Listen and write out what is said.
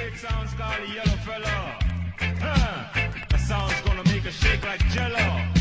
secret sounds called the Yellow Fella. The sound's gonna make a shake like Jello.